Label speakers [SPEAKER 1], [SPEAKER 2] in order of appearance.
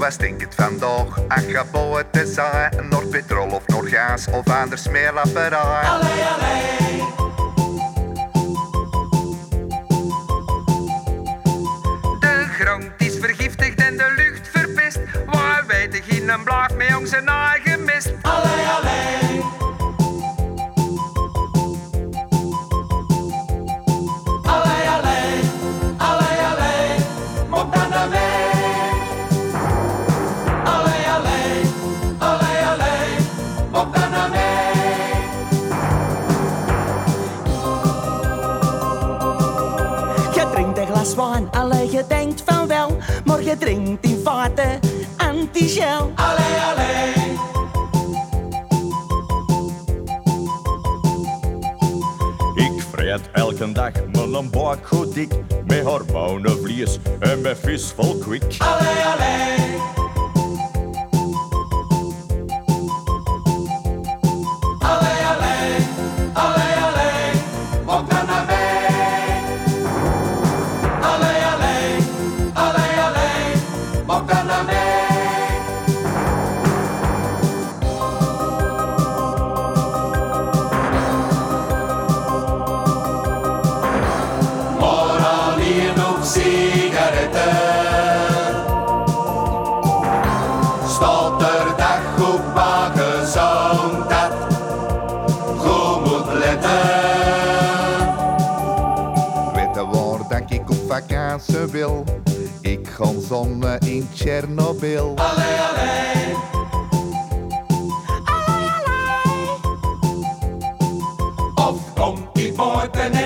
[SPEAKER 1] wat stinkt het vandaag? Ach, ga buiten zijn, naar petrol of naar gas of anders smeerlapperij.
[SPEAKER 2] Allee, allee.
[SPEAKER 3] De grond is vergiftigd en de lucht verpest. Waar weinig in een blaaf met onze eigen mist.
[SPEAKER 2] Allee, allee. Allee, allee. Allee, allee. Mok dan naar mij. Allee, allee. Allee, allee. Mok dan naar mij.
[SPEAKER 4] Je drinkt een glas wijn, allee, je denkt van wel, maar je drinkt in feite anti-gel.
[SPEAKER 2] Allee, allee.
[SPEAKER 5] Ik vreet elke dag mijn buik goed dik, met hormonenvlees en met vis vol kwik.
[SPEAKER 2] Allee, allee. Allee, allee. Allee, allee. Mok dan naar mij. Allee, allee. Allee, allee. Mok dan naar mij. Maar alleen nog sigaretten. Staat er dag op mijn gezond dat goed moet letten.
[SPEAKER 1] Weet je waar dat ik op vakantie wil? Ik ga zonnen in Tsjernobyl.
[SPEAKER 2] Allee, allee. Of komt die buiten